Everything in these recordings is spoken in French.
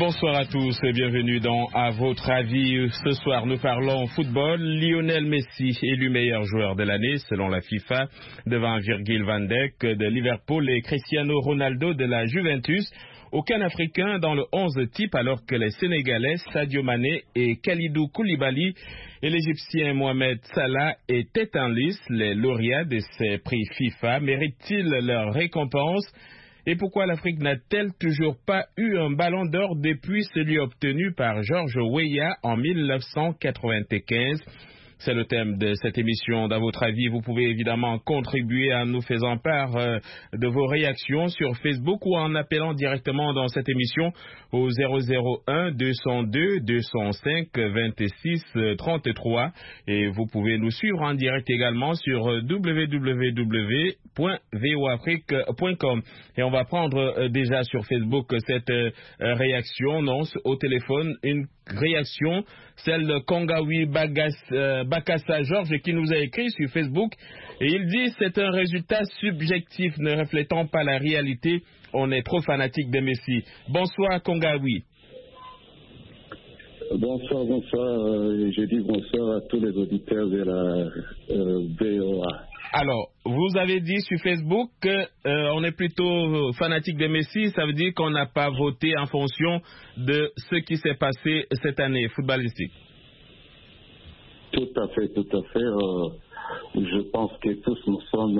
Bonsoir à tous et bienvenue dans À votre avis. Ce soir, nous parlons football. Lionel Messi élu meilleur joueur de l'année selon la FIFA devant Virgil van Dijk de Liverpool et Cristiano Ronaldo de la Juventus. Aucun Africain dans le 11 type alors que les Sénégalais Sadio Mané et Kalidou Koulibaly et l'Égyptien Mohamed Salah étaient en lice. Les lauréats de ces prix FIFA méritent-ils leur récompense? Et pourquoi l'Afrique n'a-t-elle toujours pas eu un ballon d'or depuis celui obtenu par George Weah en 1995? C'est le thème de cette émission. Dans votre avis, vous pouvez évidemment contribuer en nous faisant part de vos réactions sur Facebook ou en appelant directement dans cette émission au 001 202 205 26 33. Et vous pouvez nous suivre en direct également sur www.voafrique.com. Et on va prendre déjà sur Facebook cette réaction. Non, au téléphone, une réaction, celle de Kongawi Bakassa Georges qui nous a écrit sur Facebook et il dit c'est un résultat subjectif ne reflétant pas la réalité, on est trop fanatique de Messi. Bonsoir Kongawi. Bonsoir, je dis bonsoir à tous les auditeurs de la VOA. Alors, vous avez dit sur Facebook qu'on est plutôt fanatique de Messi, ça veut dire qu'on n'a pas voté en fonction de ce qui s'est passé cette année footballistique. Tout à fait. Je pense que tous nous sommes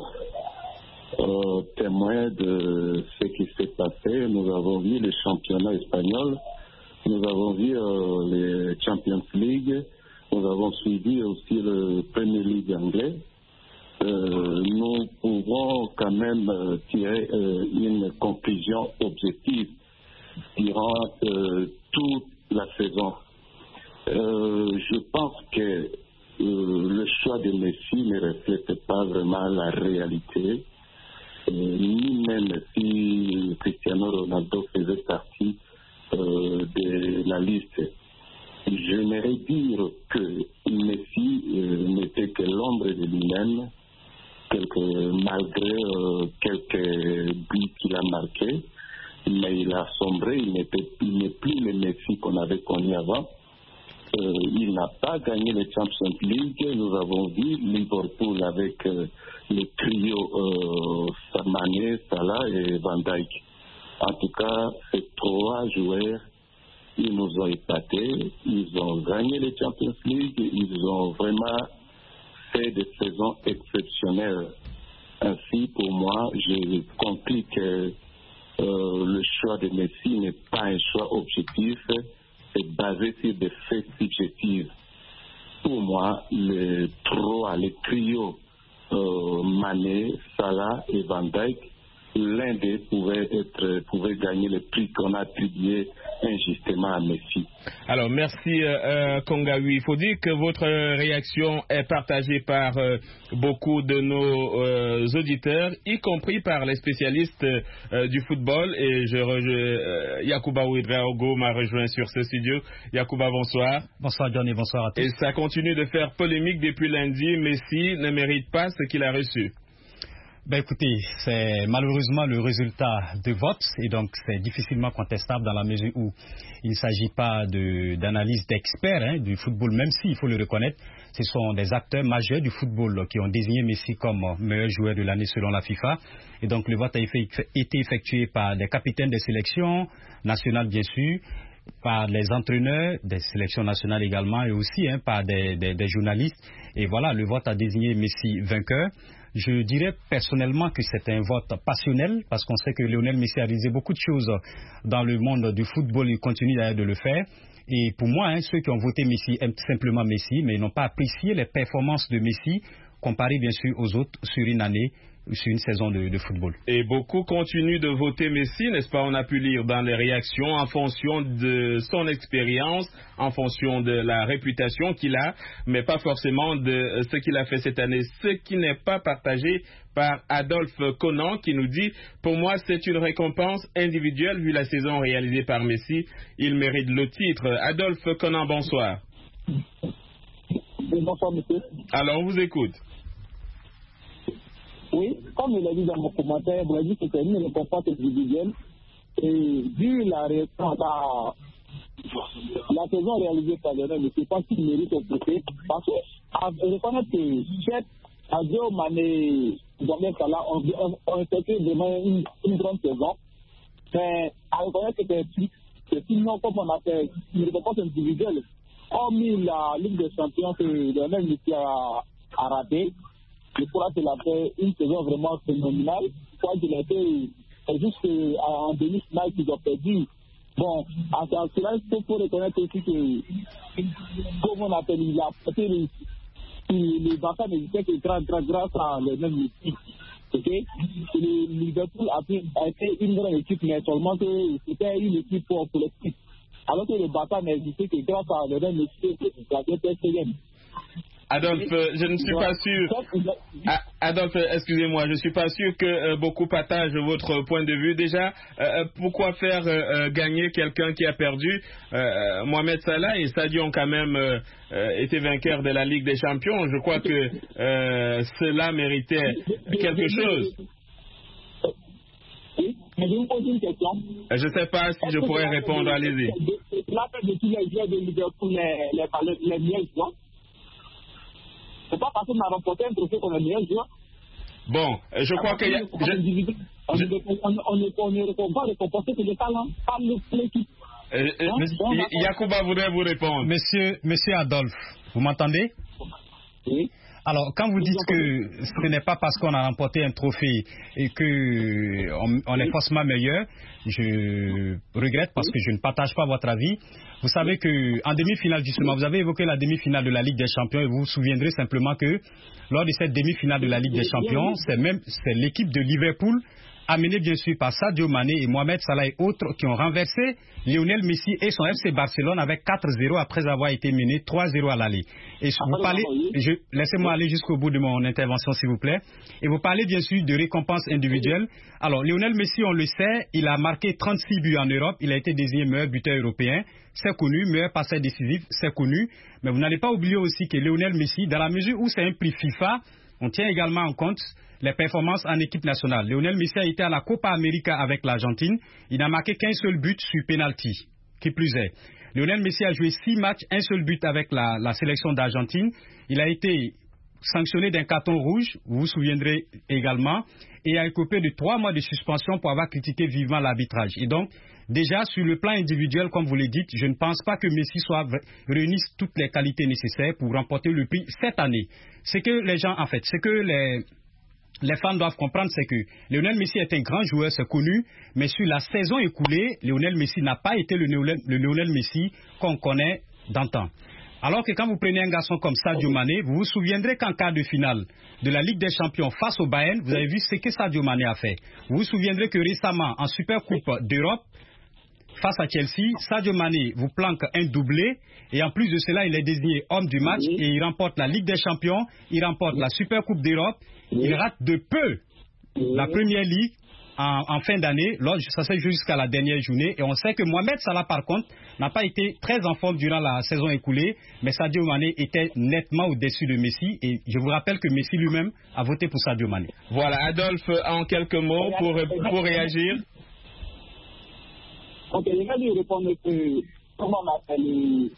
témoins de ce qui s'est passé. Nous avons vu le championnat espagnol, nous avons vu les Champions League, nous avons suivi aussi le Premier League anglais. Nous pouvons quand même tirer une conclusion objective durant toute la saison. Je pense que le choix de Messi ne reflète pas vraiment la réalité, ni même si Cristiano Ronaldo faisait partie de la liste. J'aimerais dire que Messi n'était que l'ombre de lui-même, malgré quelques buts qu'il a marqués, mais il a sombré, il n'est plus le Messi qu'on avait connu avant. Il n'a pas gagné les Champions League. Nous avons vu Liverpool avec le trio Mané, Salah et Van Dijk. En tout cas, ces trois joueurs, ils nous ont épatés, ils ont gagné les Champions League, ils ont vraiment fait des saisons exceptionnelles. Ainsi, pour moi, je conclus que le choix de Messi n'est pas un choix objectif, c'est basé sur des faits subjectifs. Pour moi, le trio Mané, Salah et Van Dijk, l'un d'eux pouvait gagner le prix qu'on a attribué injustement à Messi. Alors, merci Kongawi. Il faut dire que votre réaction est partagée par beaucoup de nos auditeurs, y compris par les spécialistes du football. Et Yacouba Ouedraogo m'a rejoint sur ce studio. Yacouba, bonsoir. Bonsoir Johnny, bonsoir à tous. Et ça continue de faire polémique depuis lundi. Messi ne mérite pas ce qu'il a reçu. Ben écoutez, c'est malheureusement le résultat de vote et donc c'est difficilement contestable dans la mesure où il ne s'agit pas d'analyse d'experts du football, même s'il faut le reconnaître, ce sont des acteurs majeurs du football qui ont désigné Messi comme meilleur joueur de l'année selon la FIFA. Et donc le vote a été effectué par des capitaines des sélections nationales bien sûr, par les entraîneurs des sélections nationales également et aussi par des journalistes. Et voilà, le vote a désigné Messi vainqueur. Je dirais personnellement que c'est un vote passionnel parce qu'on sait que Lionel Messi a réalisé beaucoup de choses dans le monde du football et continue d'ailleurs de le faire. Et pour moi, ceux qui ont voté Messi aiment simplement Messi, mais ils n'ont pas apprécié les performances de Messi comparées bien sûr aux autres sur une année, sur une saison de football. Et beaucoup continuent de voter Messi, n'est-ce pas? On a pu lire dans les réactions en fonction de son expérience, en fonction de la réputation qu'il a, mais pas forcément de ce qu'il a fait cette année. Ce qui n'est pas partagé par Adolphe Conan qui nous dit « Pour moi, c'est une récompense individuelle vu la saison réalisée par Messi. Il mérite le titre. » Adolphe Conan, bonsoir. Bonsoir, monsieur. Alors, on vous écoute. Oui, comme il a dit dans mon commentaire, vous avez dit que c'est une récompense individuelle Et vu la réaction, la saison réalisée par Lionel Messi, je pense qu'il mérite au côté. Parce que, reconnaître que Sadio Mané, Mohamed Salah ont effectué vraiment une grande saison. Mais à reconnaître que c'est sinon, comme on appelle, une récompense individuelle, hormis la Ligue des Champions que Lionel Messi a raté, je crois qu'il a fait une saison vraiment phénoménale. Je crois qu'il a été juste en demi-finale qu'ils ont perdu. Bon, à cela, il faut reconnaître aussi que, comme on appelle, il a fait les Barça n'hésitaient que grâce à Lionel Messi. Okay? Le Liverpool a été une grande équipe, mais seulement que c'était une équipe collective. Alors que le Barça n'hésitait que grâce à Lionel Messi, il a été TCM. Adolphe, je ne suis pas sûr. Adolphe, excusez-moi, je ne suis pas sûr que beaucoup partagent votre point de vue. Déjà, pourquoi faire gagner quelqu'un qui a perdu? Mohamed Salah et Sadio ont quand même été vainqueurs de la Ligue des Champions. Je crois que cela méritait quelque chose. Mais je vous pose une question. Je ne sais pas si je pourrais répondre. Allez-y. L'appel de tous les joueurs de Liverpool, les meilleurs joueurs. C'est pas parce qu'on a remporté un trophée qu'on est meilleur joueur. Bon, je crois qu'il y a... On ne répond pas récompenser que le talent, pas l'équipe. Yacouba voudrait vous répondre. Monsieur Adolphe, vous m'entendez? Oui. Alors, quand vous dites que ce n'est pas parce qu'on a remporté un trophée et qu'on est forcément meilleur, je regrette parce que je ne partage pas votre avis. Vous savez qu'en demi-finale, justement, vous avez évoqué la demi-finale de la Ligue des Champions et vous vous souviendrez simplement que lors de cette demi-finale de la Ligue des Champions, c'est l'équipe de Liverpool, amenée bien sûr par Sadio Mané et Mohamed Salah et autres, qui ont renversé Lionel Messi et son FC Barcelone avec 4-0 après avoir été mené 3-0 à l'aller. Et vous parlez, laissez-moi aller jusqu'au bout de mon intervention s'il vous plaît. Et vous parlez bien sûr de récompenses individuelles. Alors Lionel Messi, on le sait, il a marqué 36 buts en Europe, il a été désigné meilleur buteur européen, c'est connu, meilleur passeur décisif, c'est connu. Mais vous n'allez pas oublier aussi que Lionel Messi, dans la mesure où c'est un prix FIFA, on tient également en compte les performances en équipe nationale. Lionel Messi a été à la Copa América avec l'Argentine. Il n'a marqué qu'un seul but sur penalty. Qui plus est, Lionel Messi a joué 6 matchs, un seul but avec la sélection d'Argentine. Il a été sanctionné d'un carton rouge, vous vous souviendrez également, et a écopé de 3 mois de suspension pour avoir critiqué vivement l'arbitrage. Et donc, déjà, sur le plan individuel, comme vous le dites, je ne pense pas que Messi réunisse toutes les qualités nécessaires pour remporter le prix cette année. Ce que les gens, en fait, ce que les fans doivent comprendre, c'est que Lionel Messi est un grand joueur, c'est connu, mais sur la saison écoulée, Lionel Messi n'a pas été le Lionel Messi qu'on connaît d'antan. Alors que quand vous prenez un garçon comme Sadio Mané, vous vous souviendrez qu'en quart de finale de la Ligue des Champions face au Bayern, vous avez vu ce que Sadio Mané a fait. Vous vous souviendrez que récemment, en Super Coupe d'Europe, face à Chelsea, Sadio Mané vous planque un doublé et en plus de cela, il est désigné homme du match et il remporte la Ligue des Champions, il remporte la Super Coupe d'Europe, il rate de peu la Première Ligue en fin d'année, ça se joue jusqu'à la dernière journée et on sait que Mohamed Salah par contre n'a pas été très en forme durant la saison écoulée, mais Sadio Mané était nettement au-dessus de Messi et je vous rappelle que Messi lui-même a voté pour Sadio Mané. Voilà, Adolphe, en quelques mots pour réagir. Ok, je vais lui répondre que, comment on appelle,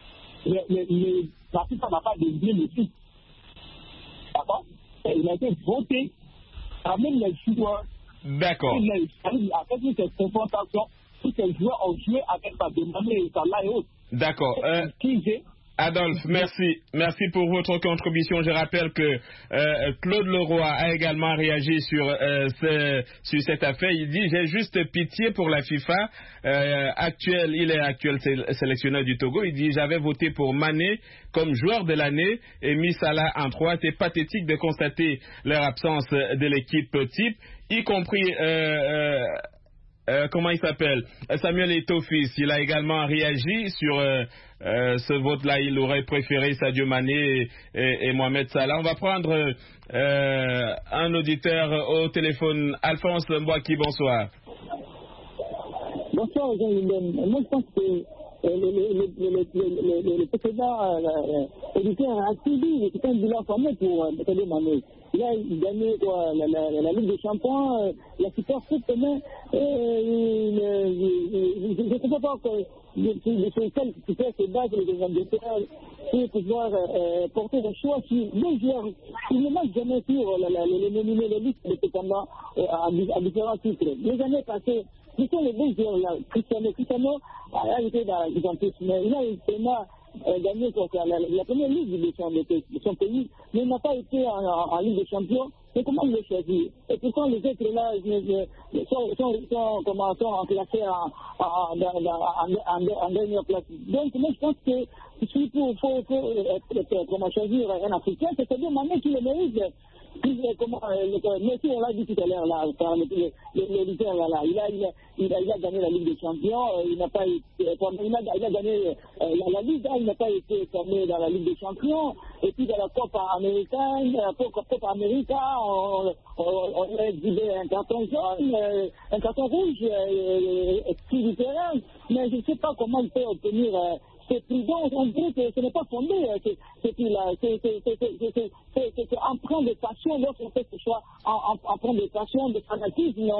la FIFA n'a pas désigné Messi. D'accord? Il a été voté par même les joueurs. D'accord. Avec toutes ces confrontations, tous ces joueurs ont joué avec Sadio Mané et Salah et autres. D'accord. Adolphe, merci pour votre contribution. Je rappelle que Claude Leroy a également réagi sur cette affaire. Il dit: j'ai juste pitié pour la FIFA il est actuel sélectionneur du Togo. Il dit: j'avais voté pour Mané comme joueur de l'année et mis Salah en 3. C'est pathétique de constater leur absence de l'équipe type, y compris comment il s'appelle, Samuel Eto'o-Fils. Il a également réagi sur ce vote-là. Il aurait préféré Sadio Mané et Mohamed Salah. On va prendre un auditeur au téléphone. Alphonse Mbouaki, bonsoir. Bonsoir, Jean-Yves. Moi, je pense que le précédent éditeur a suivi, c'est un bilan fameux pour Sadio Mané. Il a gagné la Ligue des Champions, la Super Coupe, mais je ne sais pas sur quel critère se base les adversaires pour pouvoir porter le choix sur les joueurs. Il ne marche jamais sur les listes de cependant à différents titres. Les années passées, ce sont les deux joueurs là. Cristiano a été dans la Juventus, mais il a vraiment gagné la première ligue de son pays, mais il n'a pas été en Ligue des Champions. Et comment il l'a choisi? Et pourquoi les autres là sont enclassés en dernière place? Donc moi je pense que s'il faut choisir un Africain, c'est Sadio Mané qui le mérite. Messi, on l'a dit tout à l'heure, là, l'éditeur, là, il a gagné la Ligue des Champions, il a gagné la Ligue, il n'a pas été formé dans la Ligue des Champions, et puis dans la Copa américaine, Copa América, on a exhibé un carton jaune, un carton rouge, exclu du terrain, mais je ne sais pas comment il peut obtenir c'est prudent, on dirait que ce n'est pas fondé, c'est empreint de passion, lorsqu'on fait ce choix, empreint de passion, de fanatisme,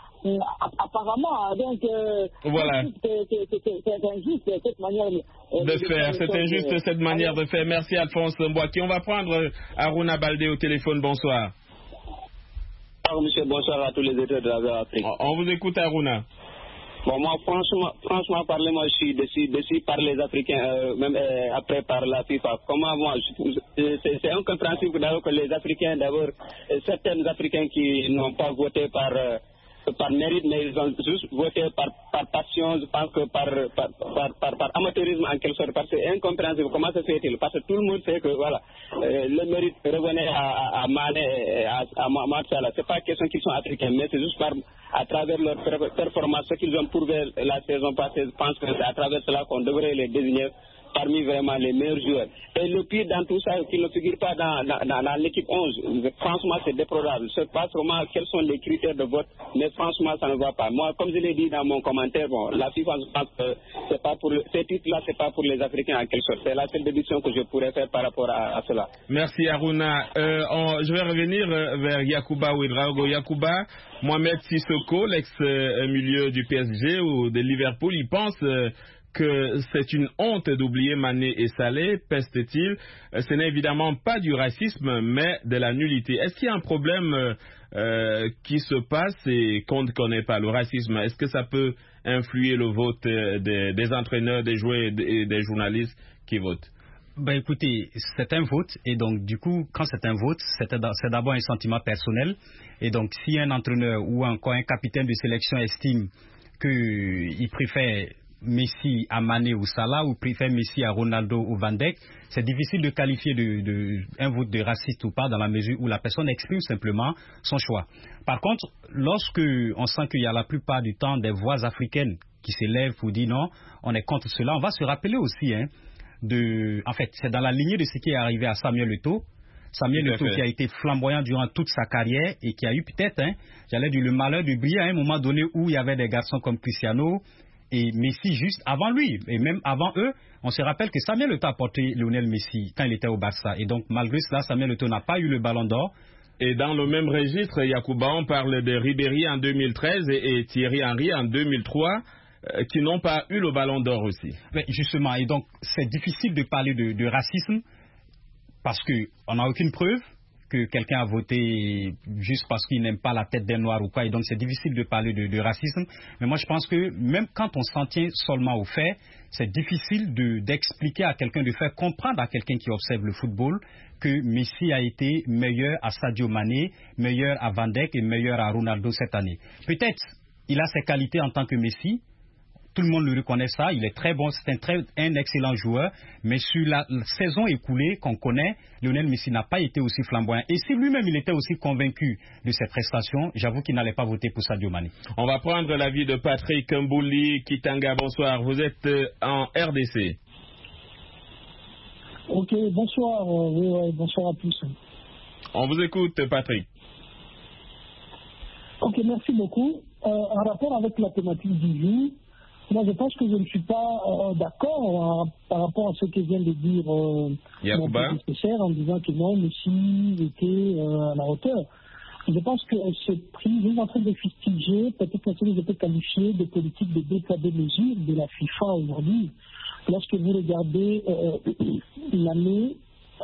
apparemment, donc, voilà. c'est injuste cette manière de faire, c'est injuste cette manière de faire. Merci Alphonse Mbouaki. On va prendre Aruna Baldé au téléphone, bonsoir. Bonsoir monsieur, bonsoir à tous les éditeurs de la Voix Afrique. On vous écoute Aruna. Bon, moi, franchement parler, moi, je suis déçu par les Africains, même après par la FIFA. Comment, moi, c'est incompréhensible d'abord que les Africains, d'abord, certains Africains qui n'ont pas voté par mérite, mais ils ont juste voté par passion, je pense que par amateurisme en quelque sorte, parce que c'est incompréhensible. Comment se fait-il? Parce que tout le monde sait que, voilà, le mérite revenait à Mané, à Mohamed Salah. C'est pas question qu'ils sont africains, mais c'est juste à travers leur performance, ce qu'ils ont prouvé la saison passée. Je pense que c'est à travers cela qu'on devrait les désigner parmi vraiment les meilleurs joueurs. Et le pire dans tout ça, qu'ils ne figurent pas dans l'équipe 11. Franchement, c'est déplorable. Je ne sais pas vraiment quels sont les critères de vote, mais franchement, ça ne va pas. Moi, comme je l'ai dit dans mon commentaire, bon, la FIFA, je pense que c'est pas pour ces titres-là, c'est pas pour les Africains en quelque sorte. C'est la seule déduction que je pourrais faire par rapport à cela. Merci Aruna. Je vais revenir vers Yacouba Ouedraogo. Yacouba, Mohamed Sissoko, l'ex-milieu du PSG ou de Liverpool, il pense que c'est une honte d'oublier Mané et Saleh, peste-t-il. Ce n'est évidemment pas du racisme, mais de la nullité. Est-ce qu'il y a un problème qui se passe et qu'on ne connaît pas, le racisme? Est-ce que ça peut influer le vote des entraîneurs, des joueurs et des journalistes qui votent? Ben écoutez, c'est un vote, et donc du coup, quand c'est un vote, c'est d'abord un sentiment personnel. Et donc, si un entraîneur ou encore un capitaine de sélection estime qu'il préfère Messi à Mané ou Salah, ou préfère Messi à Ronaldo ou Van Dijk, c'est difficile de qualifier un vote de raciste ou pas, dans la mesure où la personne exprime simplement son choix. Par contre, lorsque on sent qu'il y a la plupart du temps des voix africaines qui s'élèvent pour dire non, on est contre cela, on va se rappeler aussi, en fait, c'est dans la lignée de ce qui est arrivé à Samuel Eto'o. Samuel Eto'o qui a été flamboyant durant toute sa carrière et qui a eu peut-être, j'allais dire, le malheur de briller à un moment donné où il y avait des garçons comme Cristiano et Messi juste avant lui, et même avant eux. On se rappelle que Samuel Eto'o a porté Lionel Messi quand il était au Barça, et donc malgré cela, Samuel Eto'o n'a pas eu le ballon d'or. Et dans le même registre, Yacouba, on parle de Ribéry en 2013 et Thierry Henry en 2003, qui n'ont pas eu le ballon d'or aussi. Mais justement, et donc c'est difficile de parler de racisme, parce qu'on n'a aucune preuve que quelqu'un a voté juste parce qu'il n'aime pas la tête d'un noir ou quoi, et donc c'est difficile de parler de racisme. Mais moi je pense que même quand on s'en tient seulement aux faits, c'est difficile d'expliquer à quelqu'un, de faire comprendre à quelqu'un qui observe le football que Messi a été meilleur à Sadio Mané, meilleur à Van Dijk et meilleur à Ronaldo cette année. Peut-être il a ses qualités en tant que Messi. Tout le monde le reconnaît ça, il est très bon, c'est un excellent joueur, mais sur la saison écoulée qu'on connaît, Lionel Messi n'a pas été aussi flamboyant. Et si lui-même il était aussi convaincu de ses prestations, j'avoue qu'il n'allait pas voter pour Sadio Mané. On va prendre l'avis de Patrick Mbouli Kitanga. Bonsoir, vous êtes en RDC. Ok, bonsoir, bonsoir à tous. On vous écoute, Patrick. Ok, merci beaucoup. En rapport avec la thématique du jour, Moi, je pense que je ne suis pas d'accord par rapport à ce que vient de dire mon prédécesseur en disant que non, Messi était à la hauteur. Je pense que ce prix, vous êtes en train de fustiger peut-être ce que je peux qualifier de politique de deux poids deux mesures de la FIFA aujourd'hui. Lorsque vous regardez l'année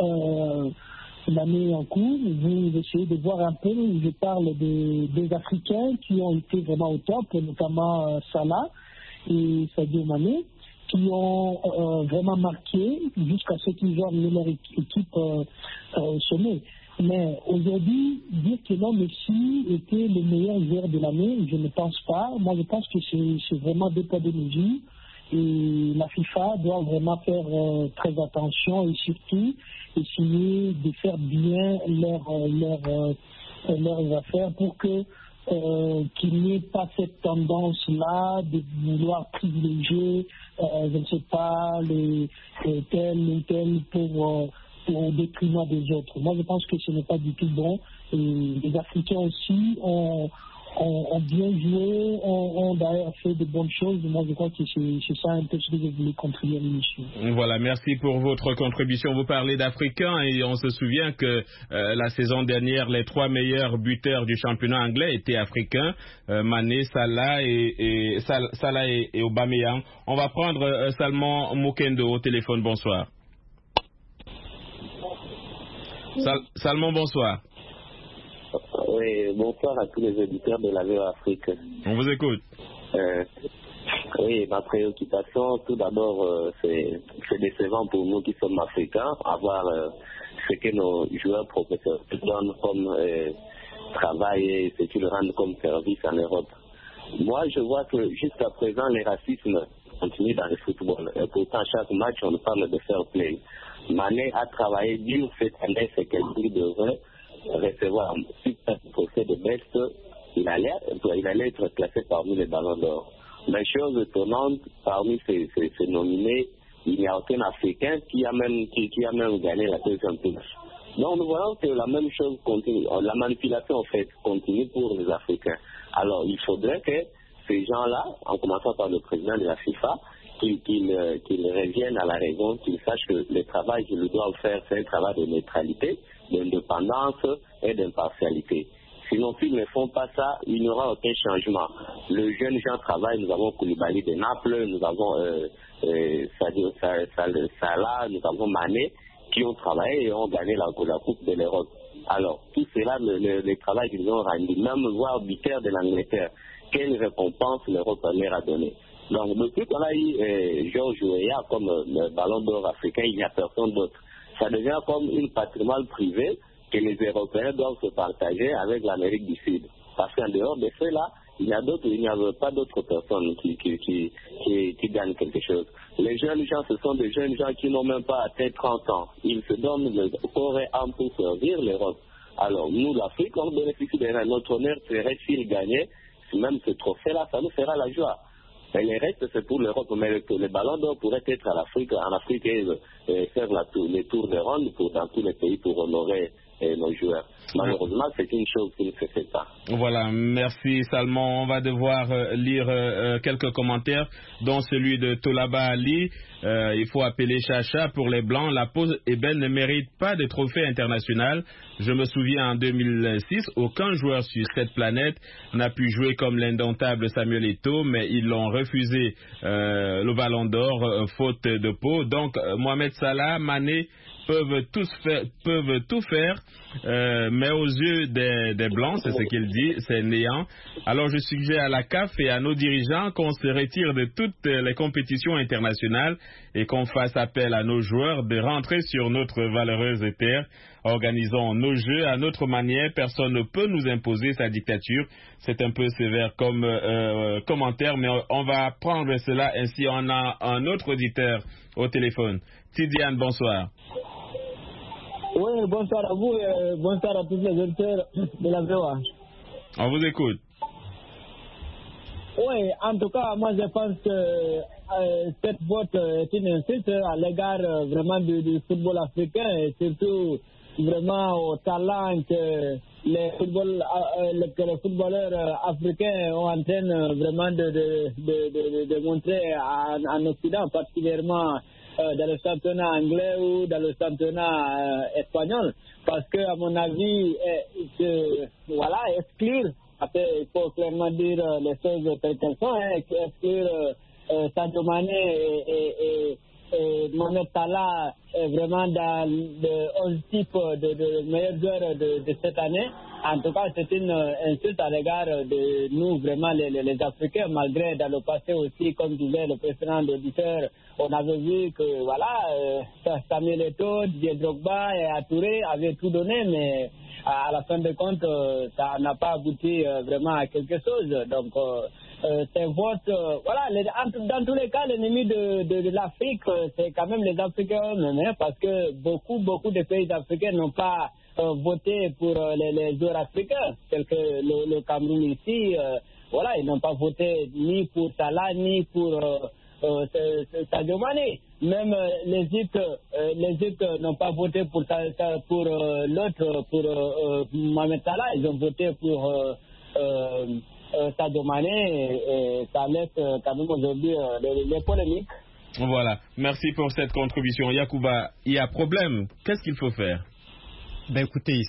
en cours, vous essayez de voir un peu, je parle des Africains qui ont été vraiment au top, notamment Salah et Sadio Mané, qui ont vraiment marqué jusqu'à ce qu'ils ont amené leur équipe au sommet. Mais aujourd'hui, dire que non, Messi était le meilleur joueur de l'année, je ne pense pas. Moi, je pense que c'est vraiment deux poids deux mesures. Et la FIFA doit vraiment faire très attention et surtout essayer de faire bien leurs affaires pour que qu'il n'y ait pas cette tendance-là de vouloir privilégier, je ne sais pas, tel ou tel pour au détriment des autres. Moi, je pense que ce n'est pas du tout bon. Et les Africains aussi ont bien joué, ont d'ailleurs fait de bonnes choses. Moi, je crois que c'est ça un peu ce que je voulais contribuer à l'émission. Voilà, merci pour votre contribution. Vous parlez d'Africains et on se souvient que la saison dernière, les 3 meilleurs buteurs du championnat anglais étaient africains, Mané, Salah et Aubameyang. On va prendre Salman Mukendo au téléphone. Bonsoir. Salman, bonsoir. Oui, bonsoir à tous les auditeurs de la VOA Afrique. On vous écoute. Oui, ma préoccupation, tout d'abord, c'est décevant pour nous qui sommes africains, avoir ce que nos joueurs professionnels donnent comme travail et ce qu'ils rendent comme service en Europe. Moi, je vois que jusqu'à présent, les racismes continuent dans le football. Et pourtant, chaque match, on parle de fair play. Mané a travaillé dur cette année, c'est qu'il devrait recevoir un super procès de best. Il allait être classé parmi les ballons d'or. Mais chose étonnante, parmi ces nominés, il n'y a aucun Africain qui a même gagné la deuxième place. Donc nous voyons que la même chose continue. La manipulation en fait continue pour les Africains. Alors il faudrait que ces gens-là, en commençant par le président de la FIFA, qu'ils reviennent à la raison, qu'ils sachent que le travail qu'ils doivent faire, c'est un travail de neutralité, d'indépendance et d'impartialité. Sinon, s'ils ne font pas ça, il n'y aura aucun changement. Le jeune gens travaille, nous avons Koulibaly de Naples, nous avons Salah, nous avons Mané, qui ont travaillé et ont gagné la Coupe de l'Europe. Alors, tout cela, le travail qu'ils ont rendu, même voir buteur de l'Angleterre, quelle récompense l'Europe leur a donné. Donc, depuis qu'on a eu Georges Weah comme le ballon d'or africain, il n'y a personne d'autre. Ça devient comme une patrimoine privée que les Européens doivent se partager avec l'Amérique du Sud. Parce qu'en dehors de cela, il n'y a pas d'autres personnes qui gagnent quelque chose. Les jeunes gens, ce sont des jeunes gens qui n'ont même pas atteint 30 ans. Ils se donnent le corps et âme pour servir l'Europe. Alors, nous, l'Afrique, on bénéficie de rien. Notre honneur serait s'il gagnait, même ce trophée-là, ça nous fera la joie. Et le reste, c'est pour l'Europe. Mais le ballon d'or pourrait être en Afrique et faire les tours de ronde dans tous les pays pour honorer nos joueurs. Malheureusement, c'est une chose qui ne se fait pas. Voilà, merci Salman. On va devoir lire quelques commentaires, dont celui de Tolaba Ali. Il faut appeler Chacha pour les Blancs. La pause ébène ne mérite pas de trophée international. Je me souviens en 2006, aucun joueur sur cette planète n'a pu jouer comme l'indomptable Samuel Eto'o, mais ils l'ont refusé le ballon d'or, faute de peau. Donc, Mohamed Salah, Mané, peuvent tout faire, mais aux yeux des Blancs, c'est ce qu'il dit, c'est néant. Alors je suggère à la CAF et à nos dirigeants qu'on se retire de toutes les compétitions internationales et qu'on fasse appel à nos joueurs de rentrer sur notre valeureuse terre. Organisons nos jeux à notre manière, personne ne peut nous imposer sa dictature. C'est un peu sévère comme commentaire, mais on va prendre cela ainsi. On a un autre auditeur au téléphone. Tidiane, bonsoir. Oui, bonsoir à vous et bonsoir à tous les auditeurs de la VOA. On vous écoute. Oui, en tout cas, moi je pense que cette vote est une insulte à l'égard vraiment du football africain et surtout vraiment au talent que les footballeurs africains ont en train vraiment de montrer en Occident, particulièrement dans le championnat anglais ou dans le championnat espagnol. Parce que, à mon avis, exclure, il faut clairement dire les choses telles qu'elles sont, exclure Sadio Mané et Mohamed Salah vraiment dans le 11 type de meilleurs joueurs de cette année. En tout cas, c'est une insulte à l'égard de nous, vraiment, les Africains, malgré dans le passé aussi, comme disait le précédent auditeur, on avait vu que, Samuel Eto'o, Didier Drogba et Touré avaient tout donné, mais à la fin de compte, ça n'a pas abouti vraiment à quelque chose. Donc, c'est votre... dans tous les cas, l'ennemi de l'Afrique, c'est quand même les Africains eux-mêmes, parce que beaucoup de pays africains n'ont pas voté pour les joueurs africains, tels que le Cameroun ici. Ils n'ont pas voté ni pour Salah, ni pour Sadio Mané. Même l'Égypte n'ont pas voté pour l'autre, pour Mohamed Salah. Ils ont voté pour Sadio Mané et ça laisse quand même aujourd'hui les polémiques. Voilà, merci pour cette contribution. Yacouba, il y a problème. Qu'est-ce qu'il faut faire? Écoutez,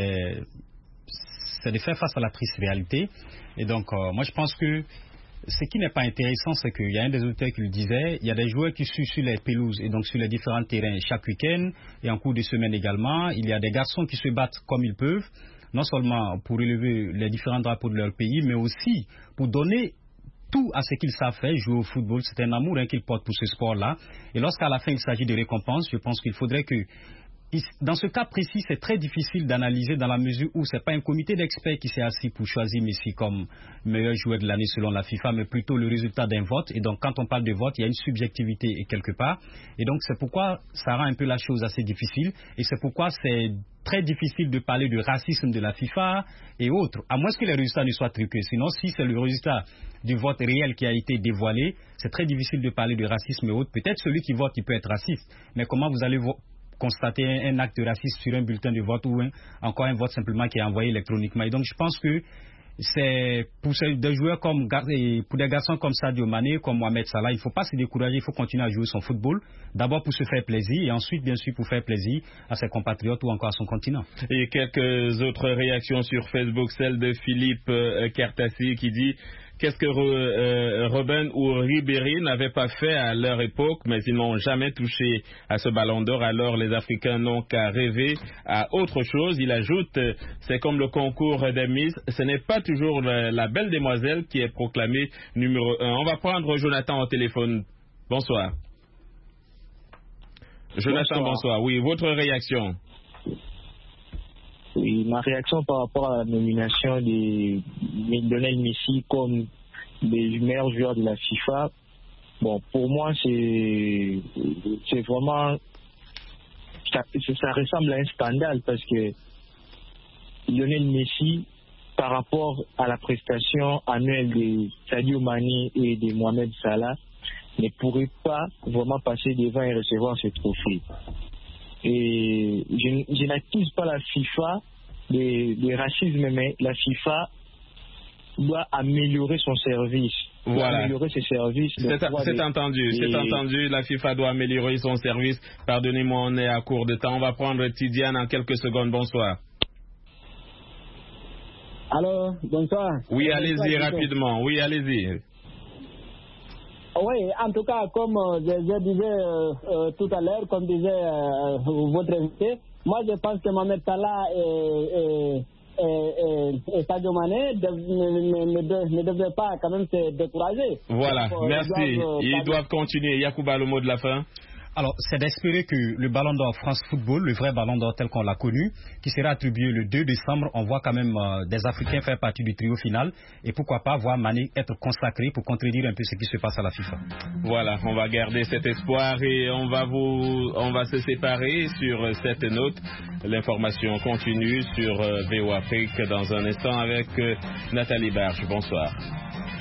c'est de faire face à la triste réalité. Et donc, moi je pense que ce qui n'est pas intéressant, c'est qu'il y a un des auteurs qui le disait, il y a des joueurs qui suivent sur les pelouses et donc sur les différents terrains chaque week-end et en cours de semaine également. Il y a des garçons qui se battent comme ils peuvent, non seulement pour élever les différents drapeaux de leur pays, mais aussi pour donner tout à ce qu'ils savent faire, jouer au football. C'est un amour qu'ils portent pour ce sport-là. Et lorsqu'à la fin il s'agit de récompenses, je pense qu'il faudrait que... Dans ce cas précis, c'est très difficile d'analyser dans la mesure où ce n'est pas un comité d'experts qui s'est assis pour choisir Messi comme meilleur joueur de l'année selon la FIFA, mais plutôt le résultat d'un vote. Et donc, quand on parle de vote, il y a une subjectivité quelque part. Et donc, c'est pourquoi ça rend un peu la chose assez difficile. Et c'est pourquoi c'est très difficile de parler de racisme de la FIFA et autres, à moins que les résultats ne soient truqués. Sinon, si c'est le résultat du vote réel qui a été dévoilé, c'est très difficile de parler de racisme et autres. Peut-être celui qui vote, il peut être raciste. Mais comment vous allez constater un acte de racisme sur un bulletin de vote ou encore un vote simplement qui est envoyé électroniquement? Et donc je pense que c'est pour des joueurs pour des garçons comme Sadio Mané, comme Mohamed Salah, il ne faut pas se décourager, il faut continuer à jouer son football, d'abord pour se faire plaisir et ensuite bien sûr pour faire plaisir à ses compatriotes ou encore à son continent. Et quelques autres réactions sur Facebook, celle de Philippe Kertassi qui dit: qu'est-ce que Robben ou Ribéry n'avaient pas fait à leur époque, mais ils n'ont jamais touché à ce ballon d'or, alors les Africains n'ont qu'à rêver à autre chose. Il ajoute: c'est comme le concours des Miss, ce n'est pas toujours la belle demoiselle qui est proclamée numéro 1. On va prendre Jonathan au téléphone. Bonsoir. Jonathan, bonsoir. Oui, votre réaction? Oui, ma réaction par rapport à la nomination de Lionel Messi comme des meilleurs joueurs de la FIFA, bon, pour moi, c'est vraiment, ça ressemble à un scandale parce que Lionel Messi, par rapport à la prestation annuelle de Sadio Mané et de Mohamed Salah, ne pourrait pas vraiment passer devant et recevoir ce trophée. Et je n'accuse pas la FIFA de racisme, mais la FIFA doit améliorer son service. Voilà. Améliorer ses services. C'est entendu. La FIFA doit améliorer son service. Pardonnez-moi, on est à court de temps. On va prendre Tidiane en quelques secondes. Bonsoir. Alors, bonsoir. Oui, allez-y rapidement. Oui, allez-y. Oui, en tout cas, comme je disais tout à l'heure, comme disait votre invité, moi je pense que Mohamed Salah et Sadio Mané ne devraient pas quand même se décourager. Voilà, donc, merci. Ils doivent continuer. Yacouba, le mot de la fin. Alors, c'est d'espérer que le Ballon d'Or France Football, le vrai Ballon d'Or tel qu'on l'a connu, qui sera attribué le 2 décembre, on voit quand même des Africains faire partie du trio final et pourquoi pas voir Mané être consacré pour contredire un peu ce qui se passe à la FIFA. Voilà, on va garder cet espoir et on va se séparer sur cette note. L'information continue sur VO Afrique dans un instant avec Nathalie Barge. Bonsoir.